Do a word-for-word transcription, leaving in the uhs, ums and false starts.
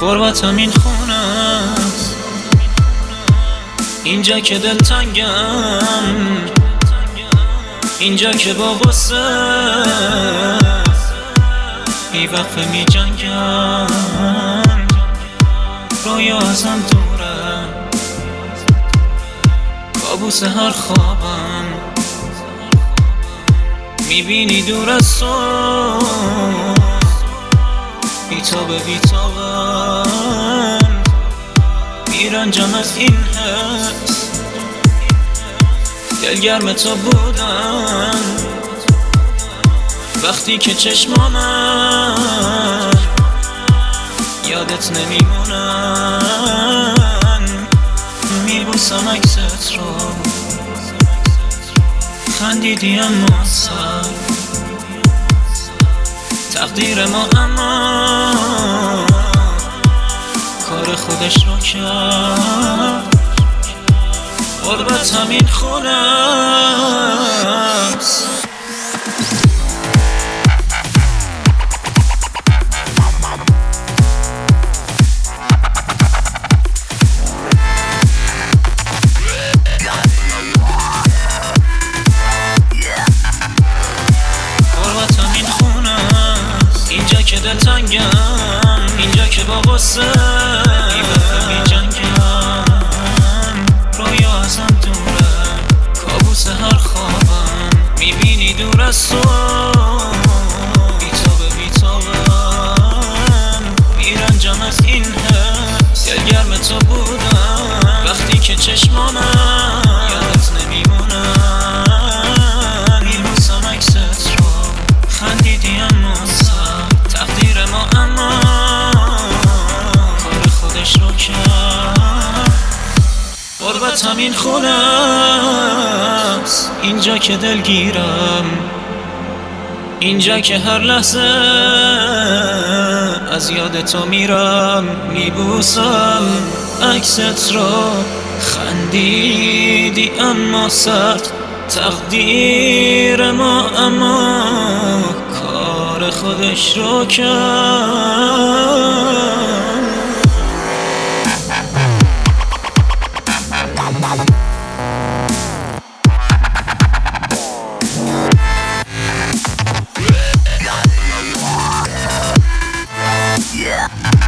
غربتم این خونه است، اینجا که دلتنگم، اینجا که با غصه بی وقفه می جنگم. رویا ازم دوره، کابوس هر خوابم میبینی دور از تو، بیتابه بیتابم میرنجم از این حس. دلگرم تو بودم وقتی که چشمانم یادت نمیمونن، میبوسم عکست رو، خندیدی اما سر تقدیر ما، اما کار خودش رو کرد. غربت همین خونه است. اینجا که دلتنگم، اینجا که با غصه بی وقفه می جنگم. رویا ازم دوره، کابوس هر خوابم میبینی دور از تو، بیتابه بیتابم میرنجم از این حس. دلگرم تو بودم وقتی که چشمانم یادت نمیمونن، میبوسم عکست رو، خندیدی اما تقدیر ما، اما کار خودش رو کرد. غربت همین خونه است، اینجا که دلگیرم، اینجا که هر لحظه از یاد تو میرم. میبوسم عکست رو، خندیدی اما سخت تقدیر ما، اما کار خودش رو کرد. Yeah.